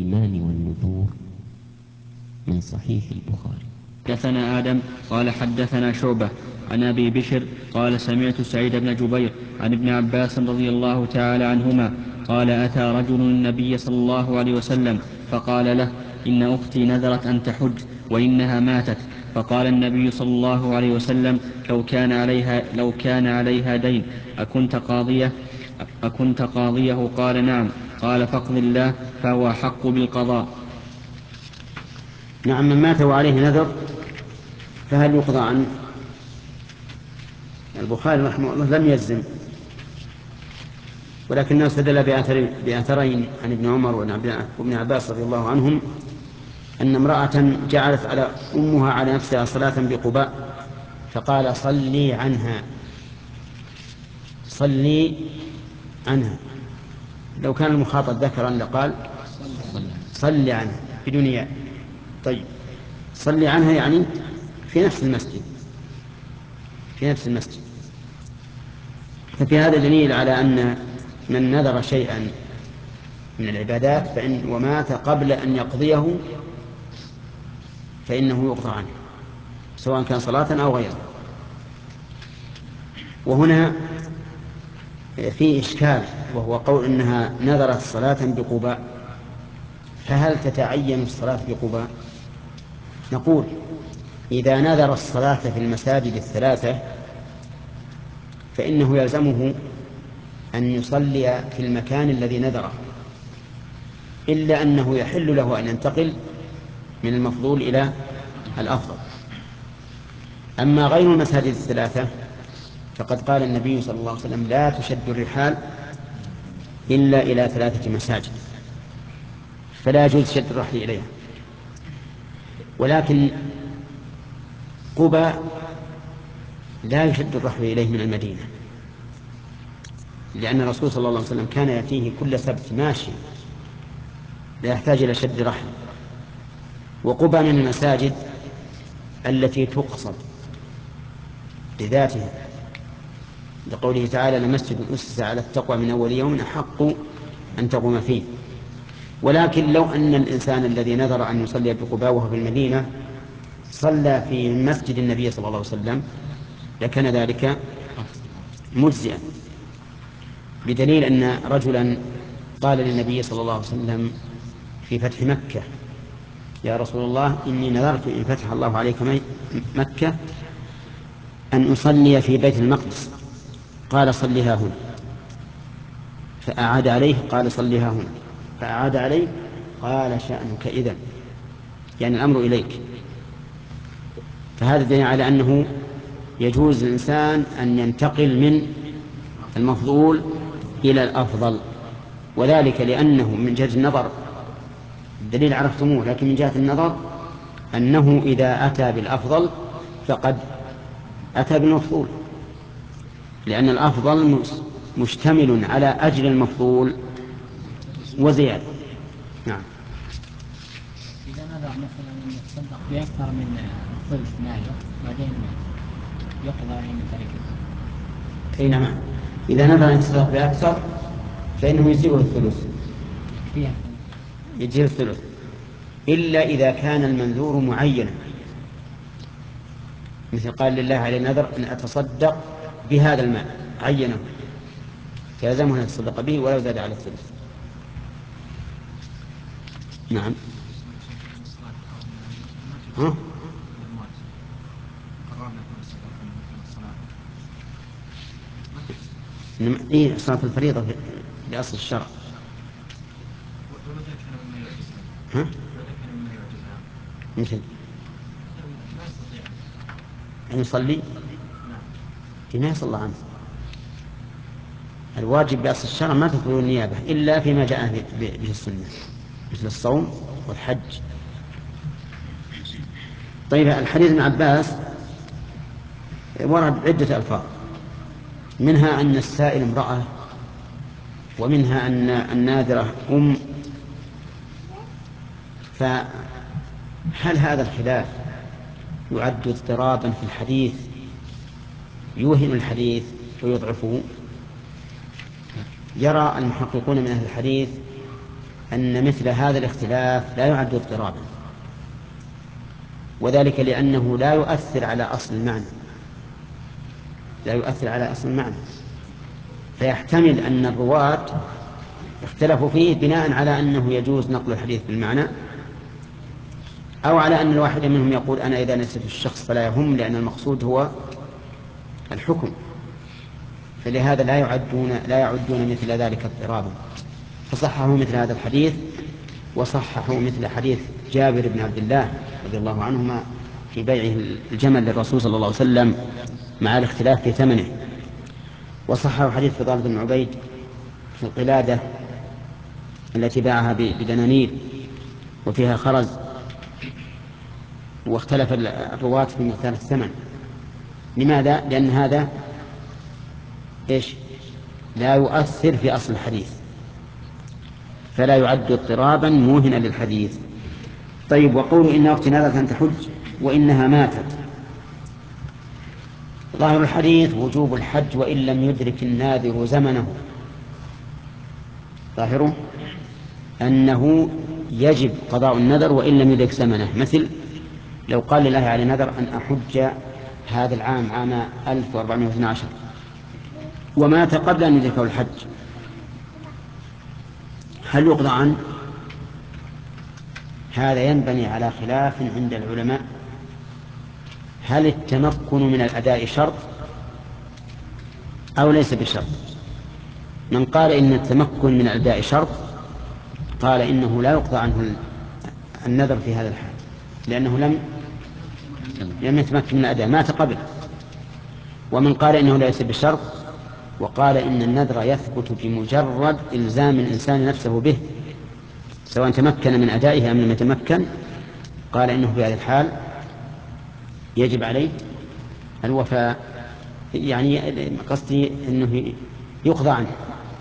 الأيمان والنذور من صحيح البخاري. حدثنا آدم قال حدثنا شعبة عن أبي بشر قال سمعت سعيد بن جبير عن ابن عباس رضي الله تعالى عنهما قال أتى رجل النبي صلى الله عليه وسلم فقال له إن أختي نذرت أن تحج وإنها ماتت. فقال النبي صلى الله عليه وسلم لو كان عليها دين أكنت قاضيه؟ قال نعم. قال فاقض الله فهو أحق بالقضاء. نعم. من مات وعليه نذر فهل يقضى عنه؟ البخاري رحمه الله لم يجزم، ولكنه استدل بأثرين عن ابن عمر وابن عباس رضي الله عنهم أن امرأة جعلت على أمها على نفسها صلاة بقباء فقال صلي عنها. لو كان المخاطب ذكرا لقال صلي عنها بدون ياء. طيب، صلي عنها يعني في نفس المسجد. ففي هذا دليل على أن من نذر شيئا من العبادات ومات قبل أن يقضيه فإنه يقضى عنه سواء كان صلاة أو غيره. وهنا في إشكال، وهو قول إنها نذرت صلاة بقباء، فهل تتعين الصلاة بقباء؟ نقول إذا نذر الصلاة في المساجد الثلاثة فإنه يلزمه أن يصلي في المكان الذي نذره، إلا أنه يحل له أن ينتقل من المفضول إلى الأفضل. أما غير المساجد الثلاثة فقد قال النبي صلى الله عليه وسلم لا تشد الرحال إلا إلى 3 مساجد، فلا يجوز شد الرحل إليها. ولكن قباء لا يشد الرحل إليه من المدينة، لأن الرسول صلى الله عليه وسلم كان يأتيه كل سبت ماشي لا يحتاج إلى شد رحل. وقباء من المساجد التي تقصد بذاتها، لقوله تعالى لمسجد أسس على التقوى من أول يوم أحق أن تقوم فيه. ولكن لو أن الإنسان الذي نذر أن يصلي بقباء وهو في المدينة صلى في مسجد النبي صلى الله عليه وسلم لكان ذلك مجزئا، بدليل أن رجلا قال للنبي صلى الله عليه وسلم في فتح مكة يا رسول الله إني نذرت إن فتح الله عليك مكة أن أصلي في بيت المقدس، قال صليها هنا، فأعاد عليه قال صليها هنا، فأعاد عليه قال شأنك إذن، يعني الأمر إليك. فهذا دليل على أنه يجوز للإنسان أن ينتقل من المفضول إلى الأفضل، وذلك لأنه من جهة النظر الدليل عرفتموه، لكن من جهة النظر أنه إذا أتى بالأفضل فقد أتى بالمفضول، لأن الأفضل مشتمل على أجل المفضول وزيادة. نعم. إذا نذر مثلا أن يتصدق بأكثر من ثلث ماله بعدين يقضى عند تركه. أي نعم. إذا نذر أن يتصدق بأكثر فإنه يجزئه الثلث، يجزئه الثلث، إلا إذا كان المنذور معينا، مثل قال لله على نذر أن أتصدق بهذا المال عينه فيلزمه أن يتصدق به ولو زاد على الثلث. نعم. ها؟ إيه صلاة الفريضة لأصل الشرع. ها؟ مثل أن يصلي ما يصلى عنه. الواجب بأصل الشرع ما تدخل النيابة إلا فيما جاء به السنة مثل الصوم والحج. طيب، الحديث ابن عباس ورد عدة ألفاظ، منها أن السائل امرأة، ومنها أن الناذرة فهل هذا الخلاف يعد اضطرابا في الحديث يوهم الحديث ويضعفه؟ يرى المحققون من أهل الحديث أن مثل هذا الاختلاف لا يعد اضطرابا، وذلك لأنه لا يؤثر على أصل المعنى، لا يؤثر على أصل المعنى، فيحتمل أن الرواة اختلفوا فيه بناء على أنه يجوز نقل الحديث بالمعنى، أو على أن الواحد منهم يقول أنا إذا نسيت الشخص فلا يهم، لأن المقصود هو الحكم، فلهذا لا يعدون مثل ذلك اضطرابا، فصححوا مثل هذا الحديث، وصححوا مثل حديث جابر بن عبد الله رضي الله عنهما في بيعه الجمل للرسول صلى الله عليه وسلم مع الاختلاف في ثمنه، وصححوا حديث فضالة بن عبيد في القلادة التي باعها بدنانير وفيها خرز، واختلف الرواة في مقدار الثمن. لماذا؟ لأن هذا لا يؤثر في أصل الحديث، فلا يعد اضطرابا موهنا للحديث. طيب، وقولوا إن أختي نذرت أن تحج وإنها ماتت، ظاهر الحديث وجوب الحج وإن لم يدرك الناذر زمنه، ظاهره أنه يجب قضاء النذر وإن لم يدرك زمنه، مثل لو قال لله على نذر أن أحج هذا العام، عام 1412، ومات قبل أن يدركه الحج، هل يقضى عنه؟ هذا ينبني على خلاف عند العلماء، هل التمكن من الأداء شرط أو ليس بشرط؟ من قال إن التمكن من الأداء شرط قال إنه لا يقضى عنه النذر في هذا الحال، لأنه لم يتمكن من الأداء، مات قبل. ومن قال إنه ليس بشرط وقال إن النذر يثبت بمجرد إلزام الإنسان نفسه به، سواء تمكن من أدائه أم لم يتمكن، قال إنه في هذا الحال يجب عليه الوفاء، يعني قصدي إنه يقضى عنه،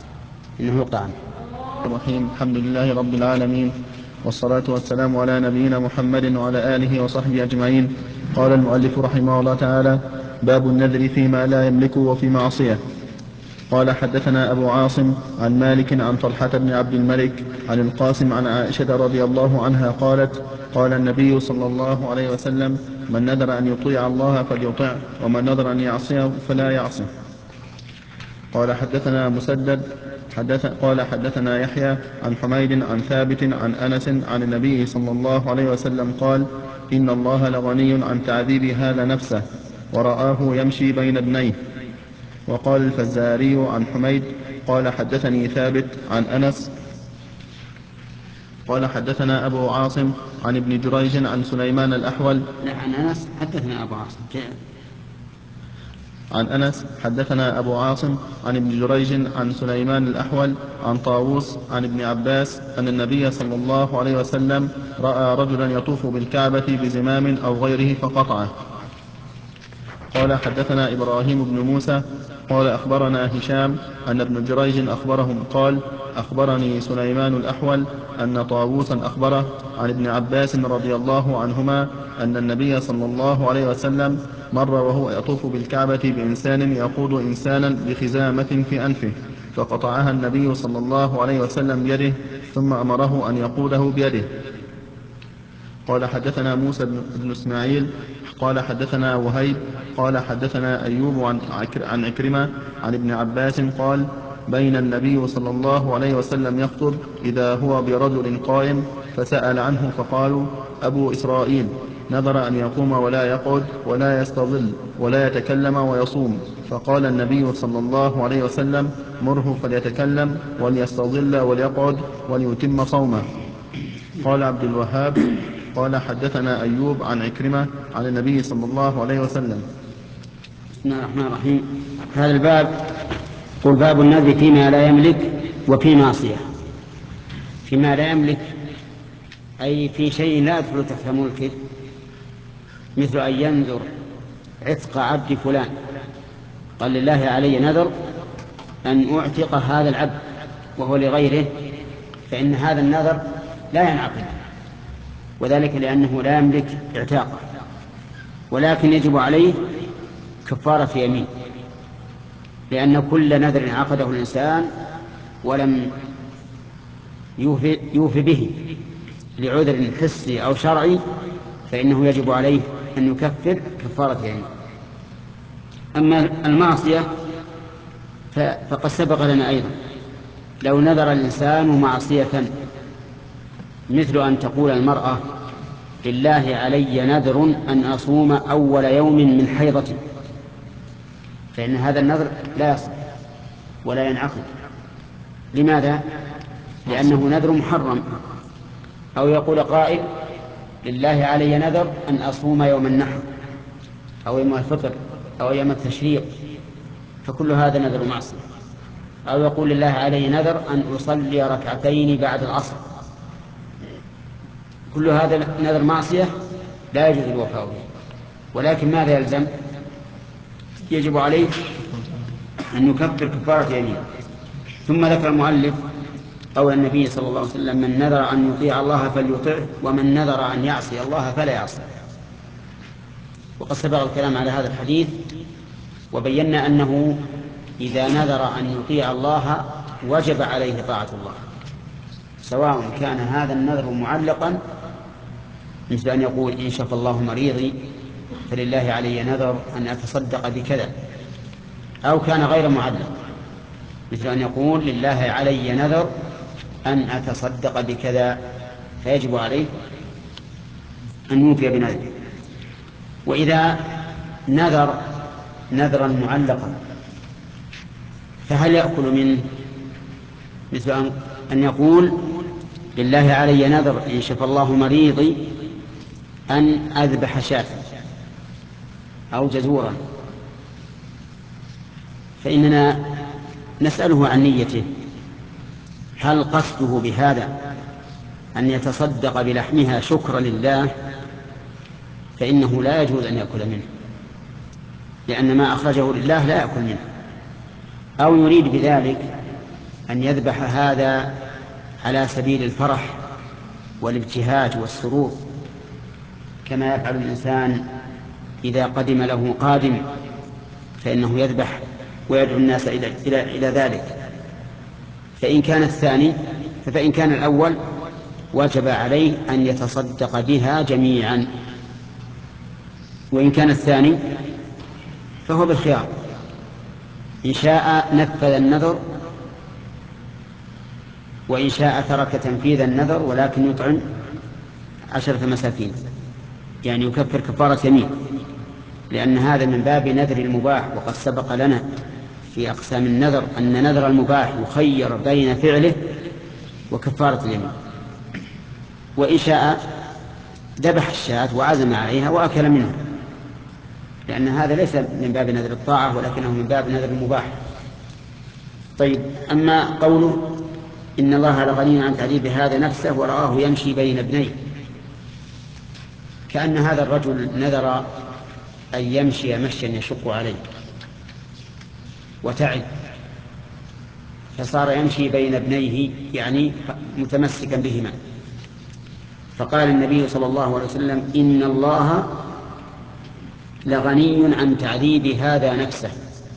الرحيم. الحمد لله رب العالمين، والصلاة والسلام على نبينا محمد وعلى آله وصحبه أجمعين. قال المؤلف رحمه الله تعالى: باب النذر فيما لا يملك وفي معصية. قال حدثنا أبو عاصم عن مالك عن طلحة بن عبد الملك عن القاسم عن عائشة رضي الله عنها قالت: قال النبي صلى الله عليه وسلم: من نذر أن يطيع الله فليطع، ومن نذر أن يعصيه فلا يعصه. قال حدثنا مسدد قال حدثنا يحيى عن حميد عن ثابت عن أنس عن النبي صلى الله عليه وسلم قال: إن الله لغني عن تعذيب هذا نفسه، ورآه يمشي بين ابنيه. وقال الفزاري عن حميد قال حدثني ثابت عن أنس قال حدثنا أبو عاصم عن ابن جريج عن سليمان الأحول. عن أنس حدثنا أبو عاصم عن أنس حدثنا أبو عاصم عن ابن جريج عن سليمان الأحول عن طاووس عن ابن عباس أن النبي صلى الله عليه وسلم رأى رجلا يطوف بالكعبة بزمام أو غيره فقطعه. قال حدثنا إبراهيم بن موسى قال أخبرنا هشام أن ابن جريج أخبرهم قال: أخبرني سليمان الأحول أن طاووسا أخبره عن ابن عباس رضي الله عنهما أن النبي صلى الله عليه وسلم مر وهو يطوف بالكعبة بإنسان يقود إنسانا بخزامة في أنفه، فقطعها النبي صلى الله عليه وسلم بيده، ثم أمره أن يقوده بيده. قال حدثنا موسى بن إسماعيل قال حدثنا وهيب قال حدثنا أيوب عن عكرمة عن ابن عباس قال: بين النبي صلى الله عليه وسلم يخطب إذا هو برجل قائم، فسأل عنه فقالوا: أبو إسرائيل نذر أن يقوم ولا يقعد ولا يستظل ولا يتكلم ويصوم، فقال النبي صلى الله عليه وسلم: مره فليتكلم وليستظل وليقعد وليتم صومه. قال عبد الوهاب قال حدثنا أيوب عن عكرمة عن النبي صلى الله عليه وسلم. بسم الله الرحمن الرحيم. هذا الباب قل باب النذر فيما لا يملك وفي معصية. فيما لا يملك أي في شيء لا يدخل تحت ملكه، مثل أن ينذر عتق عبد فلان، قال لله علي نذر أن أعتق هذا العبد وهو لغيره، فإن هذا النذر لا ينعقد، وذلك لأنه لا يملك اعتاقه، ولكن يجب عليه كفارة يمين، لأن كل نذر عقده الإنسان ولم يوفي به لعذر حسي أو شرعي فإنه يجب عليه أن يكفر كفارة يمين. أما المعصية فقد سبق لنا أيضا لو نذر الإنسان معصية مثل أن تقول المرأة لله علي نذر أن أصوم أول يوم من حيضتي، فإن هذا النذر لا يصح ولا ينعقد. لماذا؟ لأنه نذر محرم. أو يقول قائل لله علي نذر أن أصوم يوم النحر أو يوم الفطر أو يوم التشريق، فكل هذا نذر معصية. أو يقول لله علي نذر أن أصلي ركعتين بعد العصر، كل هذا نذر معصية لا يجوز الوفاء به. ولكن ماذا يلزم؟ يجب عليه أن يكفر كفارة يمين. ثم ذكر المؤلف قول النبي صلى الله عليه وسلم من نذر أن يطيع الله فليطعه ومن نذر أن يعصي الله فلا يعصي. وقد سبق الكلام على هذا الحديث وبينا أنه إذا نذر أن يطيع الله وجب عليه طاعة الله، سواء كان هذا النذر معلقا مثل أن يقول إن شفى الله مريضي فلله علي نذر أن أتصدق بكذا، أو كان غير معلق مثل أن يقول لله علي نذر أن أتصدق بكذا، فيجب عليه أن يوفي بنذره. وإذا نذر نذرا معلقا فهل يأكل منه؟ مثل أن يقول لله علي نذر إن شفى الله مريضي أن أذبح شاة أو جزورا، فإننا نسأله عن نيته، هل قصده بهذا أن يتصدق بلحمها شكرا لله؟ فإنه لا يجوز أن يأكل منه، لأن ما أخرجه لله لا يأكل منه. أو يريد بذلك أن يذبح هذا على سبيل الفرح والابتهاج والسرور، كما يفعل الإنسان إذا قدم له قادم فإنه يذبح ويدعو الناس إلى ذلك. فإن كان الأول وجب عليه أن يتصدق بها جميعا، وإن كان الثاني فهو بالخيار، إن شاء نفذ النذر وإن شاء ترك تنفيذ النذر ولكن يطعم 10 مساكين، يعني يكفر كفارة يمين، لأن هذا من باب نذر المباح. وقد سبق لنا في أقسام النذر أن نذر المباح يخير بين فعله وكفارة اليمين. وإن شاء ذبح الشاة وعزم عليها وأكل منها، لأن هذا ليس من باب نذر الطاعة ولكنه من باب نذر المباح. طيب، أما قوله إن الله لغني عن تعذيب هذا نفسه ورآه يمشي بين ابنيه، كأن هذا الرجل نذر أن يمشي مشيا يشق عليه وتعب، فصار يمشي بين ابنيه يعني متمسكا بهما. فقال النبي صلى الله عليه وسلم إن الله لغني عن تعذيب هذا نفسه.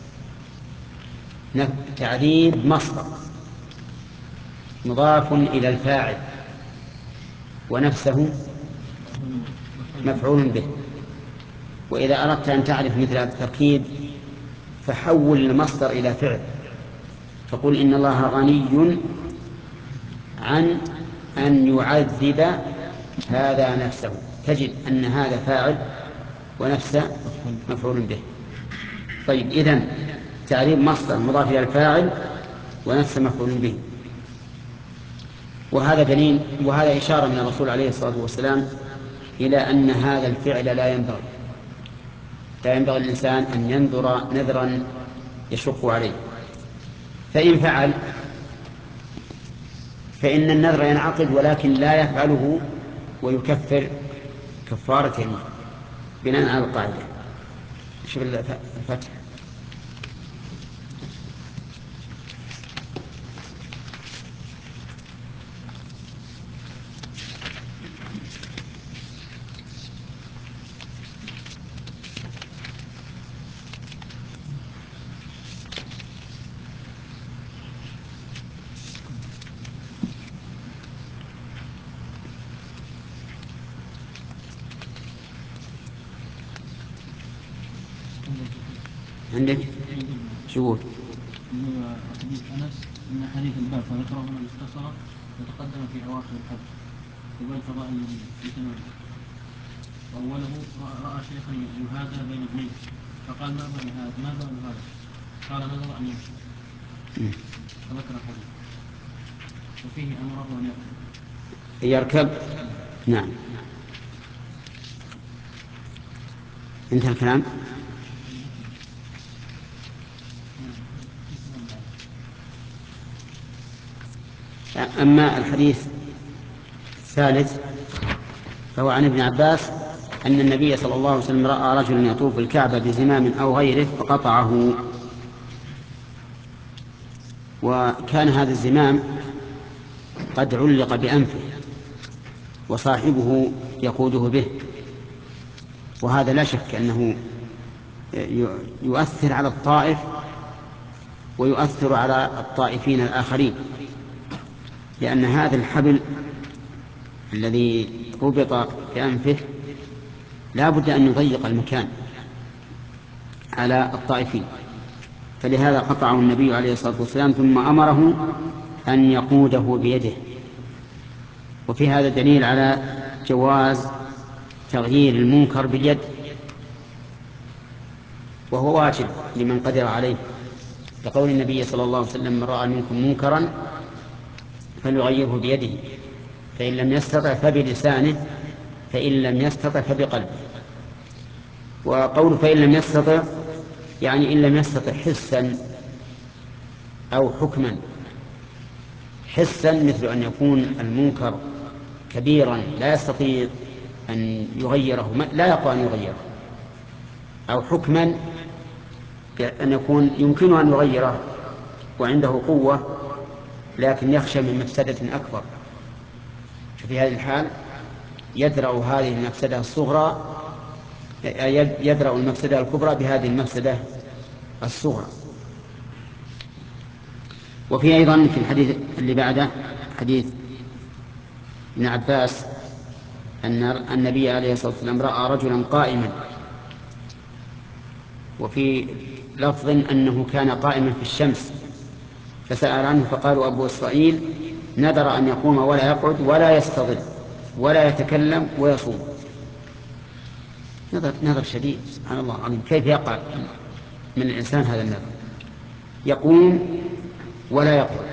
تعذيب مصدر مضاف إلى الفاعل، ونفسه مفعول به. وإذا أردت أن تعرف مثل هذا التركيب فحول المصدر إلى فعل، فقل إن الله غني عن أن يعذب هذا نفسه، تجد أن هذا فاعل ونفسه مفعول به. طيب، إذن تعريب مصدر مضاف إلى الفاعل ونفسه مفعول به. وهذا دليل وهذا إشارة من الرسول عليه الصلاة والسلام إلى أن هذا الفعل لا ينبغي الإنسان أن ينذر نذرا يشق عليه. فإن فعل فإن النذر ينعقد، ولكن لا يفعله ويكفر كفارة يمين بناء على القاعدة. شوف الفتح. عندك شو حديث أنس أن حديث الباب فذكره من المختصرة يتقدم في أواخر الحج وبين فضائل في تمام. وأوله رأى شيخا يهادى بين ابنيه فقال ما بال هذا؟ قال نظر أن يمشي فذكر الحديث وفيه أمره أن يركب. نعم. انتهى الكلام. أما الحديث الثالث فهو عن ابن عباس أن النبي صلى الله عليه وسلم رأى رجلا يطوف الكعبة بزمام أو غيره فقطعه، وكان هذا الزمام قد علق بأنفه وصاحبه يقوده به، وهذا لا شك أنه يؤثر على الطائف ويؤثر على الطائفين الآخرين، لأن هذا الحبل الذي ربط بأنفه لا بد أن يضيق المكان على الطائفين، فلهذا قطعه النبي عليه الصلاة والسلام ثم أمره أن يقوده بيده. وفي هذا دليل على جواز تغيير المنكر باليد، وهو واجب لمن قدر عليه، لقول النبي صلى الله عليه وسلم من رأى منكم منكرا فليغيره بيده، فإن لم يستطع فبلسانه، فإن لم يستطع فبقلبه. وقول فإن لم يستطع يعني إن لم يستطع حسا أو حكما. حسا مثل أن يكون المنكر كبيرا لا يستطيع أن يغيره، لا يقوى أن يغيره، أو حكما أن يكون يمكن أن يغيره وعنده قوة لكن يخشى من مفسدة أكبر، ففي هذه الحال يدرأ هذه المفسدة الصغرى، يدرأ المفسدة الكبرى بهذه المفسدة الصغرى. وفي أيضا في الحديث اللي بعده حديث ابن عباس أن النبي عليه الصلاة والسلام رأى رجلا قائما، وفي لفظ أنه كان قائما في الشمس فسأل عنه فقالوا أبو إسرائيل نذر أن يقوم ولا يقعد ولا يستظل ولا يتكلم ويصوم. نذر شديد، سبحان الله العظيم، كيف يقع من الإنسان هذا النذر؟ يقوم ولا يقعد،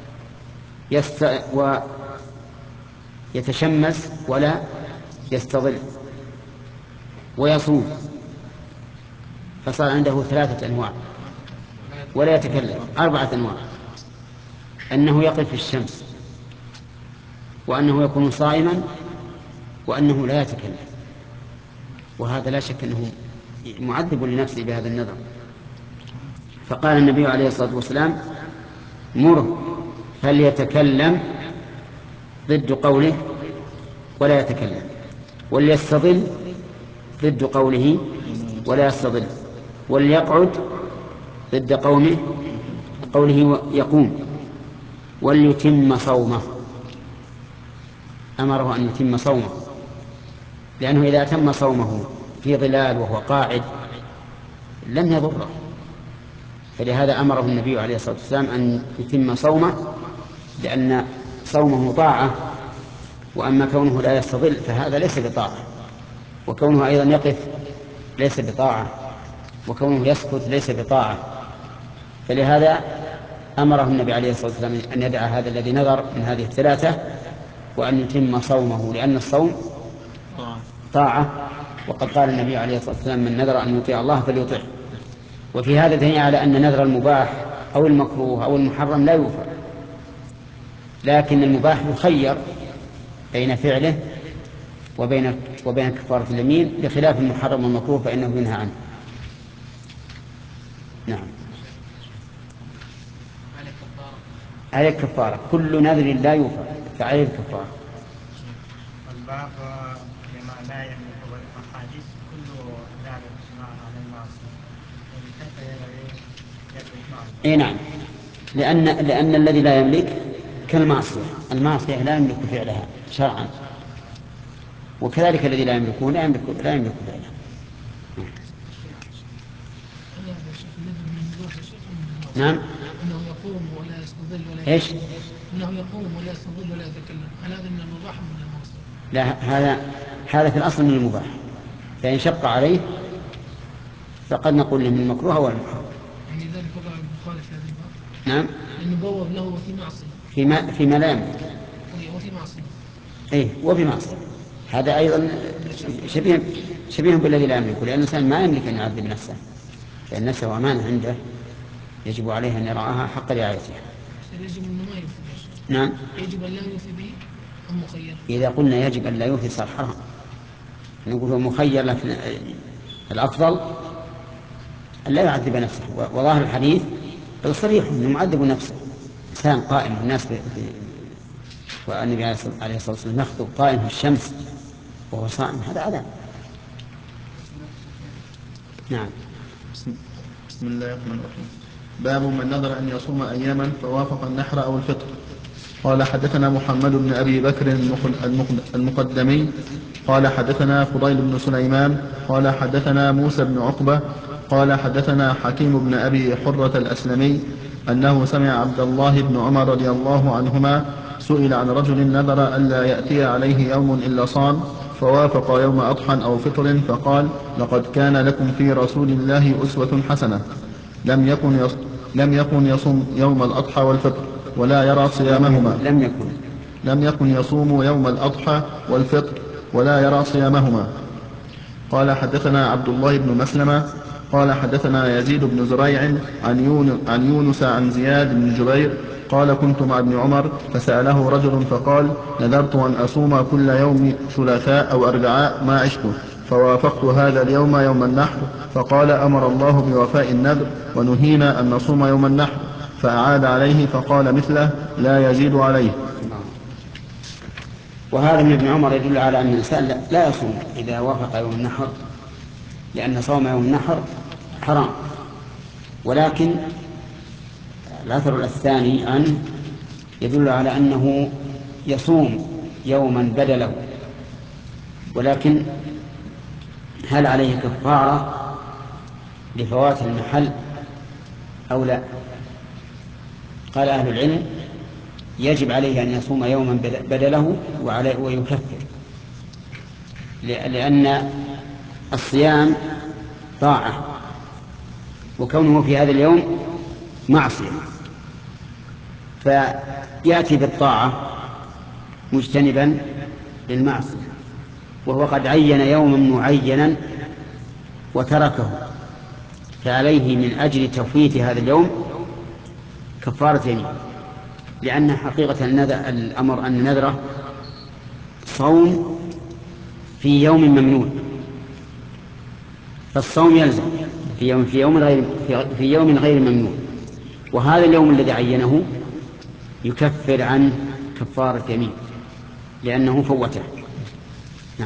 ويتشمس ولا يستظل، ويصوم، فصار عنده 3 أنواع، ولا يتكلم 4 أنواع: أنه يقف في الشمس، وأنه يكون صائما، وأنه لا يتكلم. وهذا لا شك أنه معذب لنفسه بهذا النذر. فقال النبي عليه الصلاة والسلام مره فليتكلم ضد قوله ولا يتكلم، وليستظل ضد قوله ولا يستظل، وليقعد ضد قوله يقوم، وليتم صومه. أمره أن يتم صومه، لأنه إذا تم صومه في ظلال وهو قاعد لم يضره، فلهذا أمره النبي عليه الصلاة والسلام أن يتم صومه، لأن صومه طاعة، وأما كونه لا يستظل فهذا ليس بطاعة، وكونه أيضا يقف ليس بطاعة، وكونه يسكت ليس بطاعة. فلهذا أمره النبي عليه الصلاة والسلام أن يدع هذا الذي نذر من هذه ال3 وأن يتم صومه، لأن الصوم طاعة، وقد قال النبي عليه الصلاة والسلام من نذر أن يطيع الله فليطيعه. وفي هذا دليل على أن نذر المباح أو المكروه أو المحرم لا يوفى، لكن المباح يخير بين فعله وبين كفارة اليمين، بخلاف المحرم والمكروه فإنه ينهى عنه. نعم. عليه الكفارة، كل نذر لا يوفى فعليه الكفارة. الباب لما لا يملك الأحاديث كل ذلك على المعصية، اي نعم، لأن الذي لا يملك كالمعصية، المعصية لا يملك فعلها شرعا، وكذلك الذي لا يملكه لا يملك فعلها. نعم. أنه يقوم ولا يستظل ولا إيش؟ يتكلم. أنه يقوم ولا يستظل ولا يتكلم، هل هذا من المباح أم من المعصية؟ لا، هذا في الأصل من المباح، فإن شق عليه فقد نقول له من المكروه أو المحرم. يعني ذلك وضع البخاري في هذا الباب. نعم. لأنه بوب له وفي معصية. فيما لا يملك. وفي معصية. إيه، وفي معصية. هذا أيضا شبيه بالذي لا يملك، لأن الإنسان ما يملك أن يعذب نفسه، لأن نفسه أمانة عنده يجب عليه أن يرعاها حق رعايتها. يجب أن ما يوفي. نعم. يجب أن لا يوفي به أم مخير؟ إذا قلنا يجب أن لا يوفي صار حرام، نقول هو مخير، لكن الأفضل أن لا يعذب نفسه. وظاهر الحديث صريح أنه معذب نفسه. إنسان قائم والناس والنبي عليه الصلاة والسلام يخطب قائم في الشمس وهو صائم، هذا عذاب. نعم. بسم الله الرحمن الرحيم. باب من نذر أن يصوم أياما فوافق النحر أو الفطر. قال حدثنا محمد بن أبي بكر المقدمي قال حدثنا فضيل بن سليمان قال حدثنا موسى بن عقبة قال حدثنا حكيم بن أبي حرة الأسلمي أنه سمع عبد الله بن عمر رضي الله عنهما سئل عن رجل نذر ألا يأتي عليه يوم إلا صام فوافق يوم أضحى أو فطر فقال لقد كان لكم في رسول الله أسوة حسنة لم يكن يصوم يوم الأضحى والفطر ولا يرى صيامهما. لم يكن يصوم يوم الأضحى والفطر ولا يرى صيامهما. قال حدثنا عبد الله بن مسلمة قال حدثنا يزيد بن زريع عن يونس عن زياد بن جبير قال كنت مع ابن عمر فسأله رجل فقال نذرت أن أصوم كل يوم ثلاثاء أو أربعاء ما عشت فوافقت هذا اليوم يوم النحر فقال أمر الله بوفاء النذر ونهينا أن نصوم يوم النحر فأعاد عليه فقال مثله لا يزيد عليه. وهذا من ابن عمر يدل على أن الإنسان لا يصوم إذا وافق يوم النحر، لأن صوم يوم النحر حرام. ولكن الأثر الثاني عنه يدل على أنه يصوم يوما بدله، ولكن هل عليه كفارة لفوات المحل أو لا؟ قال أهل العلم يجب عليه أن يصوم يوما بدله ويكفر، لأن الصيام طاعة، وكونه في هذا اليوم معصية، فيأتي بالطاعة مجتنبا للمعصية، وهو قد عين يوما معينا وتركه، فعليه من أجل تفويت هذا اليوم كفارة يمين، لأن حقيقة الأمر أن نذره صوم في يوم ممنوع، فالصوم يلزم في يوم غير ممنوع، وهذا اليوم الذي عينه يكفر عن كفارة يمين لأنه فوته. نعم.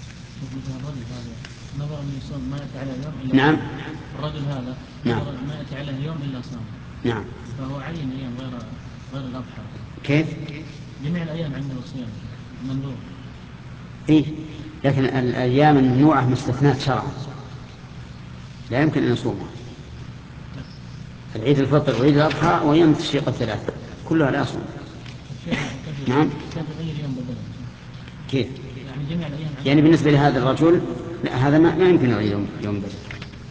نظر أن يصوم ما يأتي على يوم إلا نعم. الرجل هذا نعم. ما يأتي عليه يوم إلا صام. نعم. فهو عين أيام غير الأضحى. كيف؟ جميع الأيام عنده صيام منذور. إيه، لكن الأيام الممنوعة مستثنات شرعا لا يمكن أن يصومها. العيد الفطر وعيد الأضحى وأيام التشريق الثلاثة كلها لا يصوم. نعم. كيف؟ يعني جميع الأيام يعني بالنسبة لهذا الرجل لا، هذا ما يمكن يغير يوم بدل.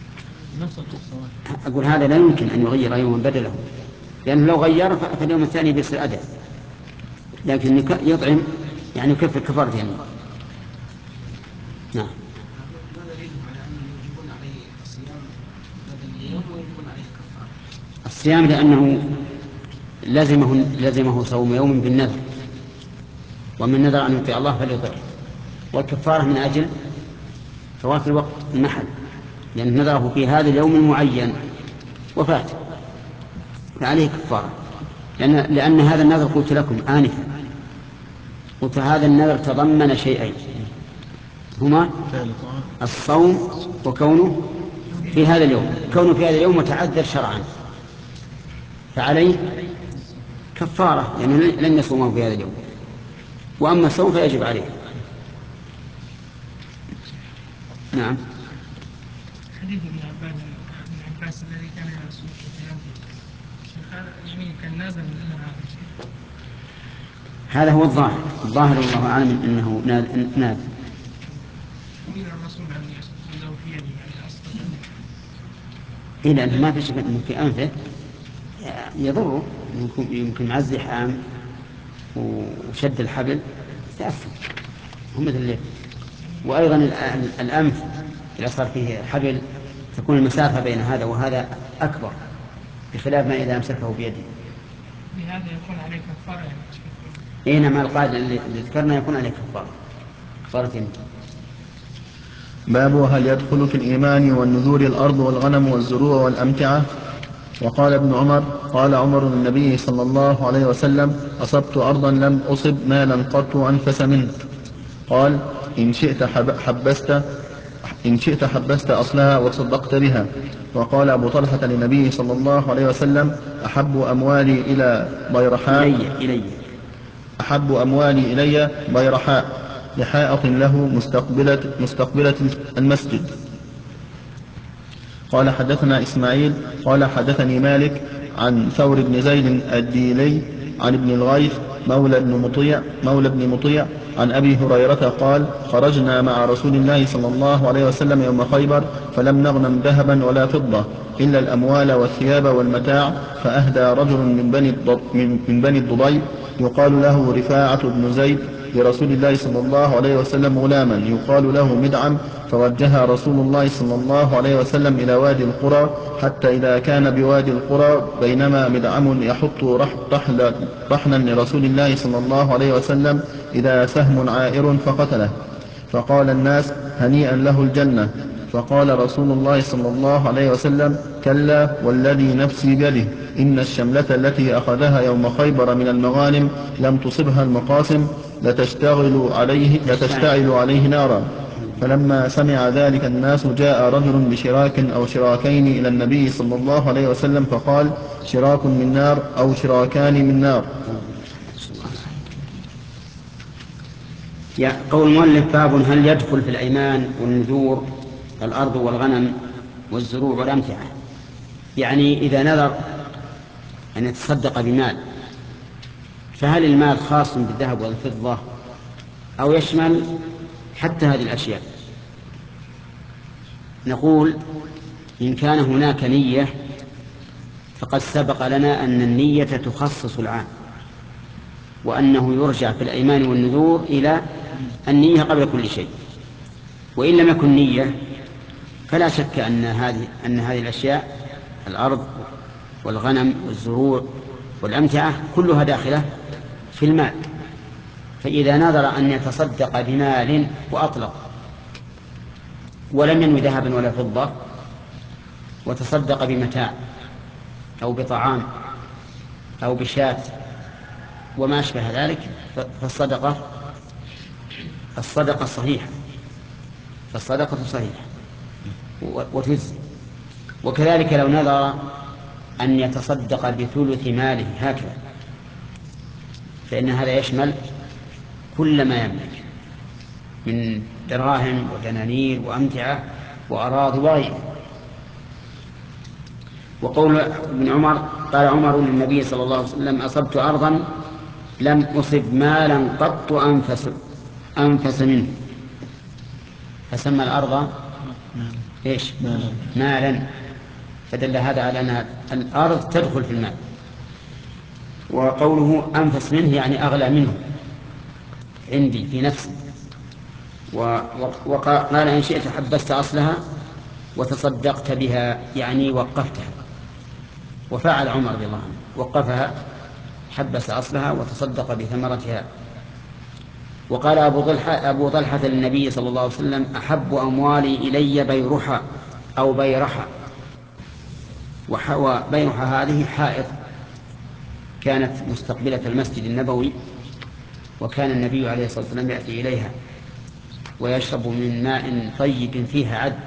أقول هذا لا يمكن أن يغير يوما بدله، لأنه لو غير فاليوم الثاني بيصير أداء، لكن يطعم يعني يكفر كفارة يعني. نعم. الصيام لأنه لزمه صوم يوم بالنذر، ومن نذر أن يطيع الله فليطيع، والكفارة من أجل فوات الوقت المحل، لأن نذره في هذا اليوم المعين وفات فعليه كفارة، لأن هذا النذر قلت لكم آنفا، قلت هذا النذر تضمن شيئين هما الصوم وكونه في هذا اليوم، كونه في هذا اليوم متعذر شرعا فعليه كفارة لأنه لن يصومه في هذا اليوم، وأما الصوم فيجب عليه. نعم. حديث ابن عباس الذي كان يصوم في يعني كان نازل منها. هذا هو الظاهر والله أعلم أنه نازل. وإلى الرسول أن يستخدمه في يده يعني أصلا. إلى أنه ما في شك أنه في أنفه يضره، يمكن مع الزحام وشد الحبل تأثر هم مثل الليل. وأيضا الأنف إذا صار فيه حبل تكون المسافة بين هذا وهذا أكبر، بخلاف ما إذا أمسكه بيده. بهذا يكون عليك كفارة يعني. إنما القاعدة اللي ذكرنا يكون عليك كفارة. باب هل يدخل في الإيمان والنذور الأرض والغنم والزروع والأمتعة؟ وقال ابن عمر قال عمر للنبي صلى الله عليه وسلم أصبت أرضا لم أصب مالا قط أنفس منه. قال إن شئت حبست أصلها وصدقت بها. وقال أبو طلحة للنبي صلى الله عليه وسلم أحب أموالي إلي بيرحاء لحائط له مستقبلة المسجد. قال حدثنا إسماعيل قال حدثني مالك عن ثور بن زيد الديلي عن ابن الغيث مولى بن مطيع عن أبي هريرة قال خرجنا مع رسول الله صلى الله عليه وسلم يوم خيبر فلم نغنم ذهبا ولا فضة إلا الأموال والثياب والمتاع، فأهدى رجل من بني الضبيب يقال له رفاعة بن زيد لرسول الله صلى الله عليه وسلم غلاما يقال له مدعم، فوجه رسول الله صلى الله عليه وسلم إلى وادي القرى، حتى إذا كان بوادي القرى بينما مدعم يحط رحلا لرسول الله صلى الله عليه وسلم إذا سهم عائر فقتله، فقال الناس هنيئا له الجنة. فقال رسول الله صلى الله عليه وسلم كلا والذي نفسي بيده إن الشملة التي أخذها يوم خيبر من المغانم لم تصبها المقاسم لتشتعل عليه نارا. فلما سمع ذلك الناس جاء رجل بشراك أو شراكين إلى النبي صلى الله عليه وسلم فقال شراك من نار أو شراكان من نار. قول المؤلف باب هل يدخل في الأيمان والنذور الأرض والغنم والزروع والأمتعة، يعني إذا نذر أن يتصدق بمال فهل المال خاص بالذهب والفضة أو يشمل حتى هذه الأشياء؟ نقول إن كان هناك نية فقد سبق لنا أن النية تخصص العام، وأنه يرجع في الأيمان والنذور إلى النية قبل كل شيء. وإن لم يكن نية فلا شك أن هذه الأشياء الأرض والغنم والزروع والأمتعة كلها داخلة في المال. فإذا نذر أن يتصدق بمال وأطلق ولم ينوي ذهبا ولا فضة وتصدق بمتاع أو بطعام أو بشاة وما أشبه ذلك فالصدقة صحيحة وتجزي. وكذلك لو نذر أن يتصدق بثلث ماله هكذا فإن هذا يشمل كل ما يملك من دراهم ودنانير وأمتعة وأراضي وغيره. وقول ابن عمر قال عمر للنبي صلى الله عليه وسلم أصبت أرضا لم أصب مالا قط أنفس منه، فسمى الأرض إيش؟ مالا، فدل هذا على أن الأرض تدخل في المال. وقوله أنفس منه يعني أغلى منه عندي في نفسي. وقال إن شئت حبست أصلها وتصدقت بها يعني وقفتها، وفعل عمر رضي الله عنه وقفها حبس أصلها وتصدق بثمرتها. وقال أبو طلحة للنبي صلى الله عليه وسلم أحب أموالي إلي بيرحى أو بيرحى. وبيرحى هذه حائط كانت مستقبلة المسجد النبوي، وكان النبي عليه الصلاة والسلام يأتي إليها ويشرب من ماء طيب فيها عذب.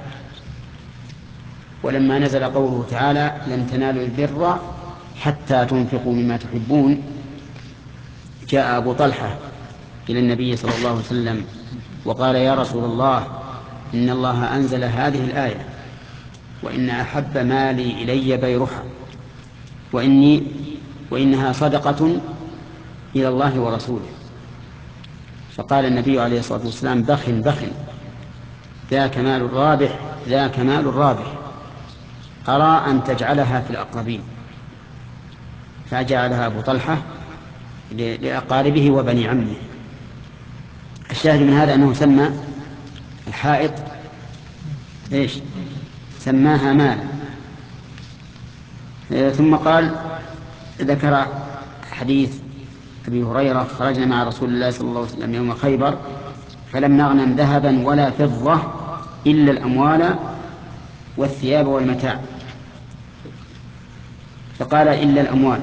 ولما نزل قوله تعالى لن تنالوا البر حتى تنفقوا مما تحبون جاء أبو طلحة إلى النبي صلى الله عليه وسلم وقال يا رسول الله إن الله أنزل هذه الآية وإن أحب مالي إلي بيرحى، وإنها صدقة إلى الله ورسوله. فقال النبي عليه الصلاة والسلام: بخ بخ، ذاك مال الرابح، ذاك مال الرابح، أرى أن تجعلها في الأقربين. فجعلها أبو طلحة لأقاربه وبني عمه. الشاهد من هذا أنه سمى الحائط إيش؟ سماها مالا. ثم قال، ذكر حديث أبي هريرة: خرجنا مع رسول الله صلى الله عليه وسلم يوم خيبر فلم نغنم ذهبا ولا فضة إلا الأموال والثياب والمتاع. فقال: إلا الأموال،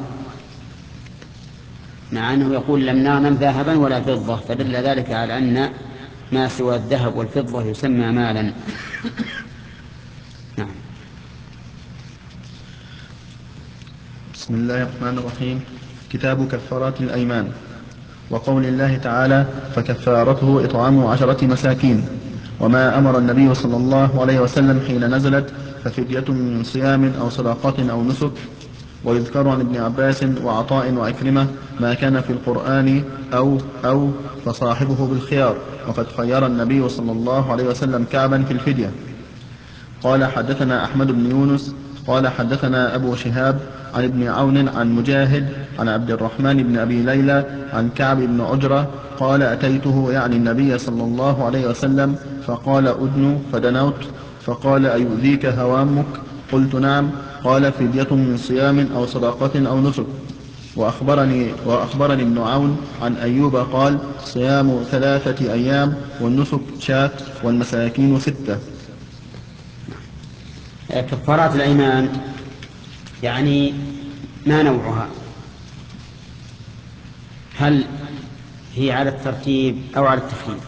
مع أنه يقول لم نغنم ذهبا ولا فضة، فدل ذلك على أن ما سوى الذهب والفضة يسمى مالا. نعم. بسم الله الرحمن الرحيم. كتاب كفارات الأيمان. وقول الله تعالى: فكفارته إطعام 10 مساكين. وما أمر النبي صلى الله عليه وسلم حين نزلت ففدية من صيام أو صدقة أو نسك. ويذكر عن ابن عباس وعطاء وعكرمة ما كان في القرآن أو فصاحبه بالخيار، وقد خير النبي صلى الله عليه وسلم كعبا في الفدية. قال: حدثنا أحمد بن يونس قال: حدثنا أبو شهاب عن ابن عون عن مجاهد عن عبد الرحمن بن أبي ليلى عن كعب بن عجرة قال: أتيته يعني النبي صلى الله عليه وسلم فقال: أدن، فدنوت فقال: أيؤذيك هوامك؟ قلت: نعم. قال: فدية من صيام أو صدقة أو نسك. وأخبرني ابن عون عن أيوب قال: صيام 3 أيام والنسك شاة والمساكين 6. كفارات الأيمان يعني ما نوعها؟ هل هي على الترتيب أو على التخيير؟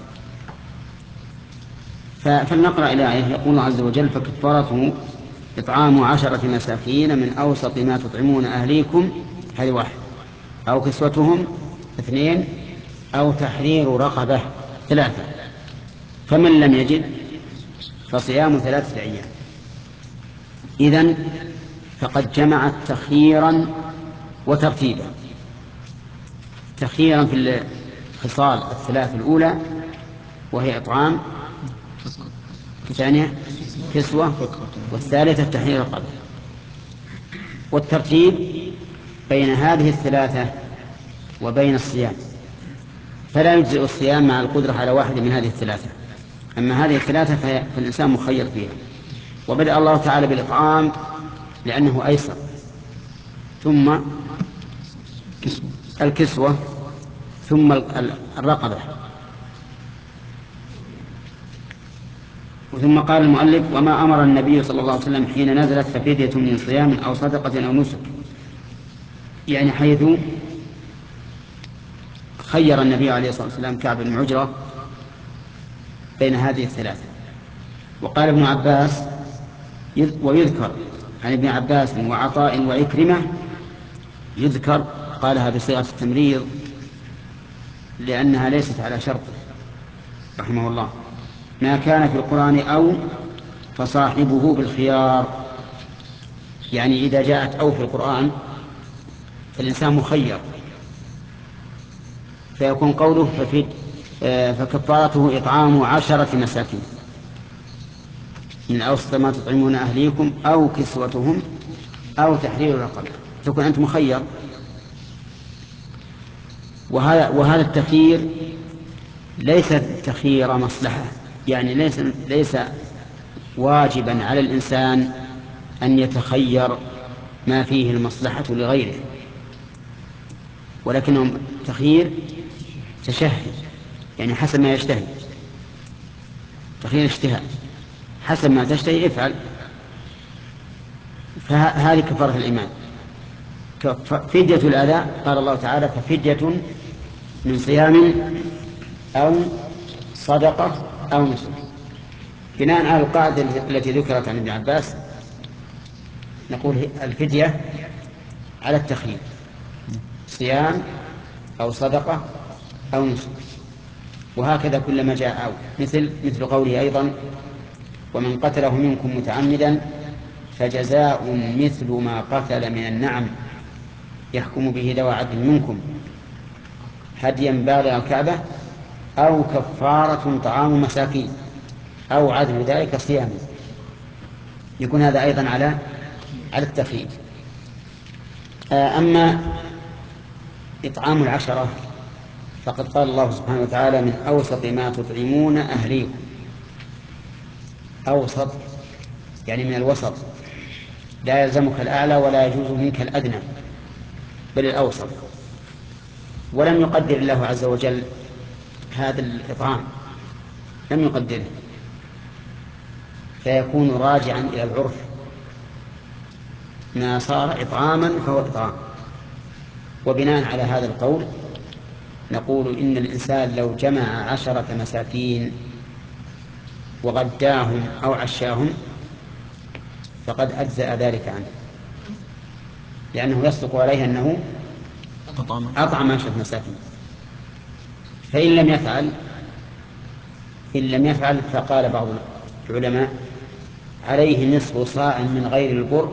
فلنقرأ إلى آية. يقول الله عز وجل: فكفارته إطعام 10 مساكين من أوسط ما تطعمون أهليكم، هذه 1، أو كسوتهم 2، أو تحرير رقبة 3، فمن لم يجد فصيام 3 أيام. إذن فقد جمعت تخييرا وترتيبا: تخييرا في الخصال 3 الأولى وهي إطعام، الثانية كسوة، والثالثة تحرير رقبة، والترتيب بين هذه 3 وبين الصيام. فلا يجزئ الصيام مع القدرة على واحد من هذه 3، أما هذه 3 فالإنسان مخير فيها. وبدأ الله تعالى بالإطعام لأنه أيسر، ثم الكسوة، ثم الرقبة. ثم قال المؤلف: وما أمر النبي صلى الله عليه وسلم حين نزلت ففدية من صيام أو صدقة أو نسك، يعني حيث خير النبي عليه الصلاة والسلام كعب بن عجرة بين هذه 3. وقال ابن عباس: ويذكر عن ابن عباس وعطاء وعكرمة. يذكر قالها بصيغة التمريض لأنها ليست على شرط رحمه الله. ما كان في القرآن أو فصاحبه بالخيار، يعني إذا جاءت أو في القرآن فالإنسان مخير، فيكون قوله فكفارته إطعام 10 مساكين من أوسط ما تطعمون أهليكم أو كسوتهم أو تحرير رقبة، تكون أنت مخير. وهذا التخيير ليس تخيير مصلحة، يعني ليس واجبا على الإنسان أن يتخير ما فيه المصلحة لغيره، ولكنه تخيير تشهي، يعني حسب ما يشتهي، تخيير اشتهاء، حسب ما تشتهي افعل. فهذه كفارة الإيمان. فدية الأداء قال الله تعالى: ففدية من صيام أو صدقة أو نسك. بناء على القاعدة التي ذكرت عن ابن عباس نقول الفدية على التخيير: صيام أو صدقة أو نسك. وهكذا كلما جاء أو مثل قوله أيضا: ومن قتله منكم متعمدا فجزاء مثل ما قتل من النعم يحكم به ذوى عدل منكم هديا بالغ الكعبة أو كفارة طعام مساكين أو عدل ذلك صياما، يكون هذا أيضا على التخيير. أما إطعام العشرة فقد قال الله سبحانه وتعالى من أوسط ما تطعمون أهليكم. أوسط يعني من الوسط، لا يلزمك الأعلى ولا يجوز منك الأدنى، بل الأوسط. ولم يقدر الله عز وجل هذا الإطعام، لم يقدره، فيكون راجعا إلى العرف، ما صار إطعاما فهو إطعام. وبناء على هذا القول نقول إن الإنسان لو جمع 10 مساكين وغداهم أو عشاهم فقد أجزأ ذلك عنه، لأنه يصدق عليه أنه أطعم 10 مساكين. فإن لم يفعل فقال بعض العلماء عليه نصف صاع من غير البر،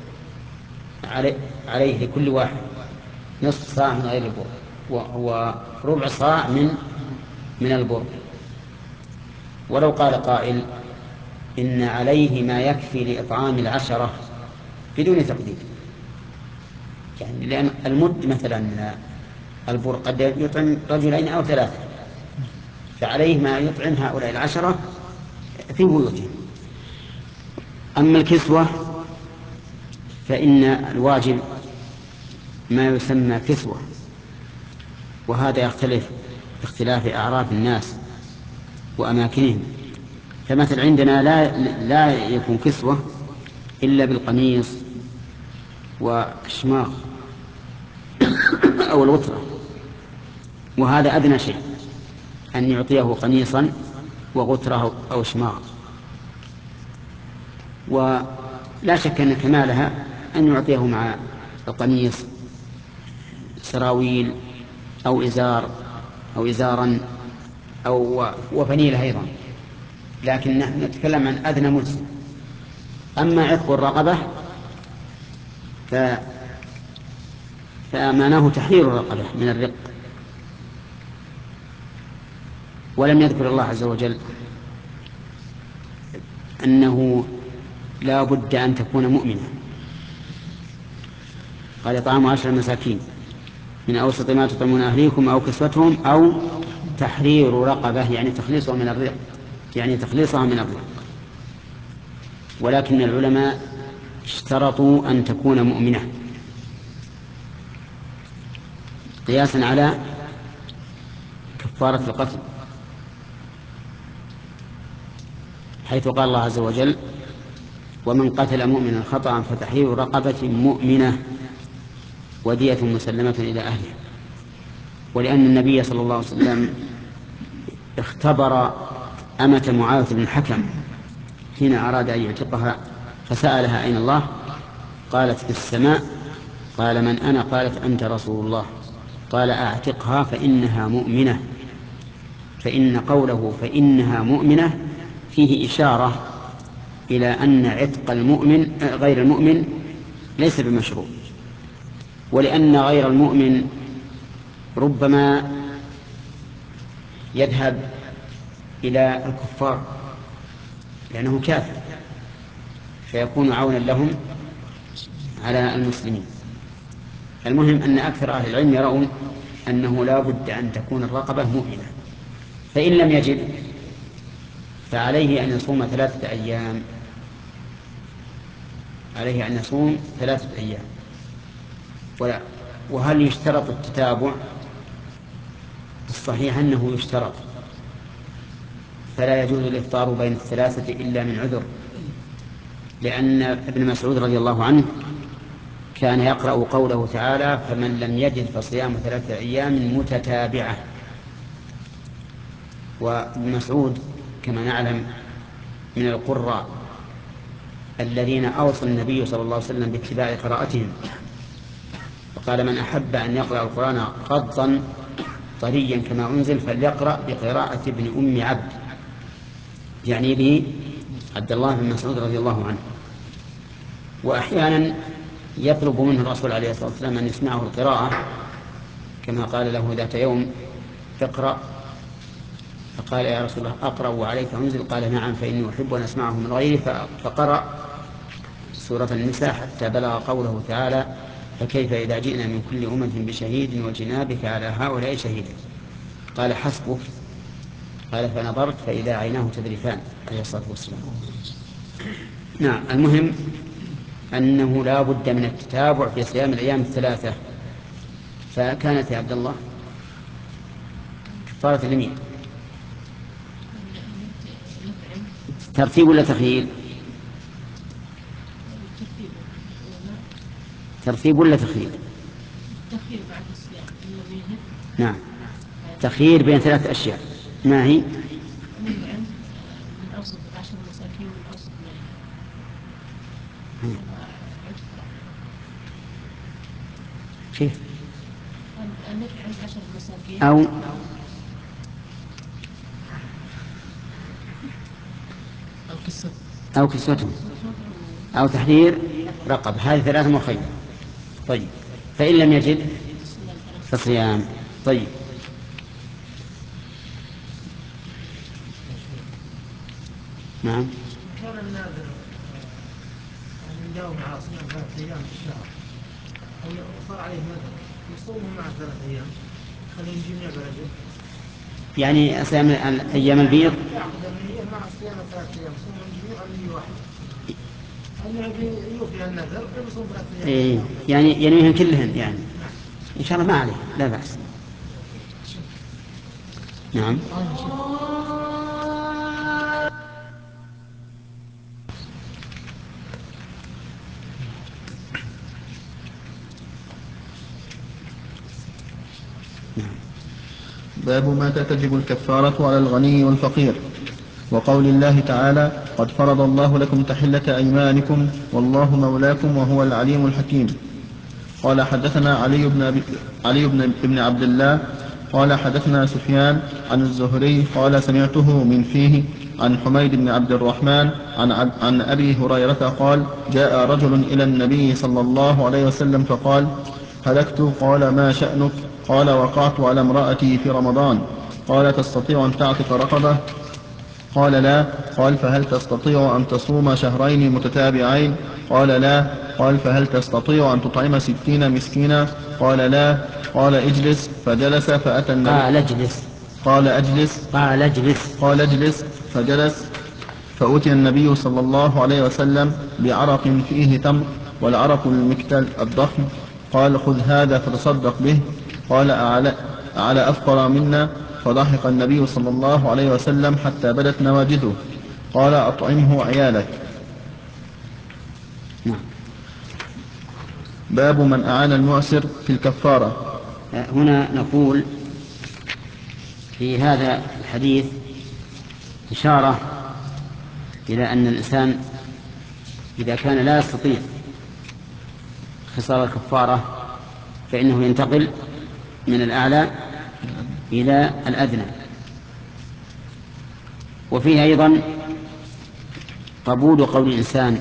عليه لكل واحد نصف صاع من غير البر، وربع صاع من البر. ولو قال قائل إن عليه ما يكفي لإطعام 10 بدون تقدير، يعني لأن المد مثلا من البر قد يطعم رجلين أو 3، فعليه ما يطعم هؤلاء 10 في بيوتهم. أما الكسوة فإن الواجب ما يسمى كسوة، وهذا يختلف باختلاف أعراف الناس وأماكنهم. فمثل عندنا لا يكون كسوة إلا بالقميص والشماغ أو الوترة، وهذا أدنى شيء أن يعطيه قميصا وغتره أو شماغ. ولا شك أن كمالها أن يعطيه مع القميص سراويل أو إزار أو إزارا أو وفنيلة أيضا، لكن نحن نتكلم عن أدنى مجزي. أما عتق الرقبة فمعناه تحرير الرقبة من الرق، ولم يذكر الله عز وجل أنه لا بد أن تكون مؤمنة. قال طعام 10 مساكين من أوسط ما تطعمون أهليكم أو كسوتهم أو تحرير رقبة، يعني تخليصها من الرق، يعني تخليصها من الرق. ولكن العلماء اشترطوا أن تكون مؤمنة قياسا على كفارة القتل، حيث قال الله عز وجل ومن قتل مؤمنا خطأ فتحرير رقبة مؤمنة ودية مسلمة إلى أهله. ولأن النبي صلى الله عليه وسلم اختبر أمة معاوية بن الحكم حين أراد أن يعتقها فسألها أين الله؟ قالت في السماء. قال من أنا؟ قالت أنت رسول الله. قال أعتقها فإنها مؤمنة. فإن قوله فإنها مؤمنة فيه إشارة إلى أن عتق المؤمن غير المؤمن ليس بمشروع، ولأن غير المؤمن ربما يذهب إلى الكفار لأنه كافر فيكون عونا لهم على المسلمين. المهم أن أكثر أهل العلم يرون أنه لا بد أن تكون الرقبة مؤمنة. فإن لم يجد فعليه أن يصوم 3 أيام، عليه أن يصوم 3 أيام. وهل يشترط التتابع؟ الصحيح أنه يشترط، فلا يجوز الإفطار بين الثلاثة إلا من عذر، لأن ابن مسعود رضي الله عنه كان يقرأ قوله تعالى فمن لم يجد فصيام 3 أيام متتابعة. وابن مسعود كما نعلم من القراء الذين أوصى النبي صلى الله عليه وسلم باتباع قراءتهم، وقال من أحب أن يقرأ القرآن غضا طريا كما أنزل فليقرأ بقراءة ابن أم عبد، يعني به عبد الله بن مسعود رضي الله عنه. وأحيانا يطلب منه الرسول عليه الصلاة والسلام أن يسمعه القراءة، كما قال له ذات يوم اقرأ، فقال يا رسول الله أقرأ وعليك أنزل؟ قال نعم فإني أحب أن أسمعه من غيري، فقرأ سورة النساء حتى بلغ قوله تعالى فكيف إذا جئنا من كل أمة بشهيد وجئنا بك على هؤلاء شهيدا؟ قال حسبك. قال فنظرت فإذا عيناه تذرفان عليه الصلاة والسلام. نعم، المهم أنه لا بد من التتابع في صيام الأيام الثلاثة. فكانت يا عبد الله كفارة اليمين ترتيب ولا تخيير؟ ترتيب ولا تخيير؟ تخيير بعد الصيام الذي نعم، تخيير بين ثلاث أشياء. ما هي؟ من أوسط 10 مساكين من أوسط كيف؟ النفع عند 10 مساكين أو كسوتهم أو تحرير رقبة، هذه ثلاثة مخيرة. طيب، فإن لم يجد فصيام. طيب، نعم. كان الناذر أن يداوم على صيام 3 أيام في الشهر، وصار عليه نذر يصومه مع 3 أيام، خليه الجميع برجل، يعني صيام أيام البيض يعقد النية مع صيام 3 أيام، صوم الجميع على واحد، أنه يوفي النذر يصوم 3 أيام. يعني ينويهم كلهن يعني. إن شاء الله ما عليه، لا بأس. نعم. باب متى تجب الكفارة على الغني والفقير، وقول الله تعالى قد فرض الله لكم تحلة أيمانكم والله مولاكم وهو العليم الحكيم. قال حدثنا علي بن عبد الله قال حدثنا سفيان عن الزهري قال سمعته من فيه عن حميد بن عبد الرحمن عن أبي هريرة قال جاء رجل إلى النبي صلى الله عليه وسلم فقال هلكت. قال ما شأنك؟ قال وقعت على امرأتي في رمضان. قال تستطيع أن تعتق رقبة؟ قال لا. قال فهل تستطيع أن تصوم شهرين متتابعين؟ قال لا. قال فهل تستطيع أن تطعم 60 مسكينا؟ قال لا. قال اجلس. فجلس فأتى النبي. قال اجلس فجلس فأتي النبي صلى الله عليه وسلم بعرق فيه تمر، والعرق المكتل الضخم. قال خذ هذا فتصدق به. قال أعلى أفقر منا؟ فضحك النبي صلى الله عليه وسلم حتى بدت نواجذه. قال أطعمه عيالك. باب من أعان المعسر في الكفارة. هنا نقول في هذا الحديث إشارة إلى أن الإنسان إذا كان لا يستطيع خصال الكفارة فإنه ينتقل من الأعلى إلى الأدنى. وفيه أيضا قبول قول الإنسان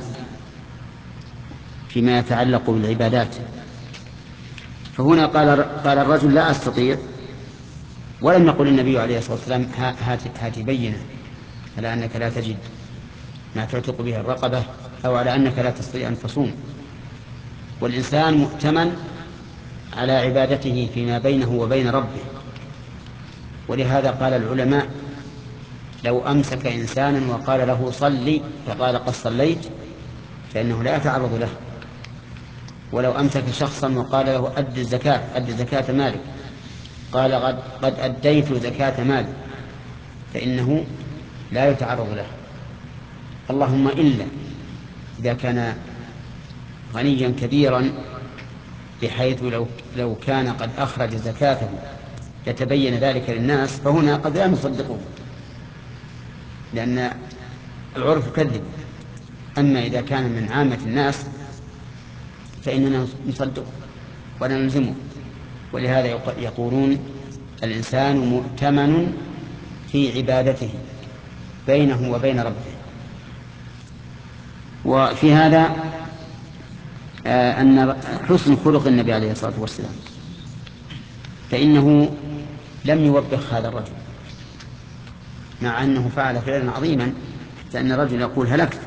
فيما يتعلق بالعبادات. فهنا قال الرجل لا أستطيع، ولم يقل النبي عليه الصلاة والسلام هات بينة على أنك لا تجد ما تعتق به الرقبة، أو على أنك لا تستطيع أن تصوم. والإنسان مؤتمن على عبادته فيما بينه وبين ربه، ولهذا قال العلماء لو أمسك إنسانا وقال له صلي فقال قد صليت فإنه لا يتعرض له. ولو أمسك شخصا وقال له أد زكاة مالك قال قد أديت زكاة مالي فإنه لا يتعرض له. اللهم إلا إذا كان غنيا كبيرا بحيث لو كان قد أخرج زكاته يتبين ذلك للناس، فهنا قد لا نصدقه لأن العرف كذب. أما إذا كان من عامة الناس فإننا نصدقه ولا نلزمه. ولهذا يقولون الإنسان مؤتمن في عبادته بينه وبين ربه. وفي هذا أن حسن خلق النبي عليه الصلاة والسلام، فإنه لم يوبخ هذا الرجل مع أنه فعل فعلا عظيما، لأن الرجل يقول هلكت،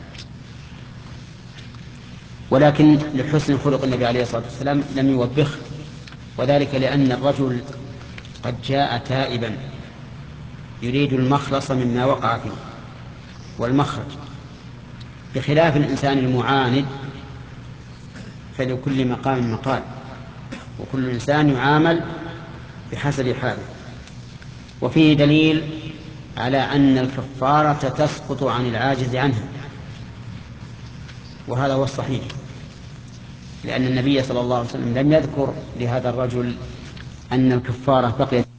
ولكن لحسن خلق النبي عليه الصلاة والسلام لم يوبخ، وذلك لأن الرجل قد جاء تائبا يريد المخلص مما وقع فيه والمخرج، بخلاف الإنسان المعاند فلكل مقام مقال، وكل إنسان يعامل بحسب حاله. وفيه دليل على أن الكفارة تسقط عن العاجز عنها، وهذا هو الصحيح، لأن النبي صلى الله عليه وسلم لم يذكر لهذا الرجل أن الكفارة بقيت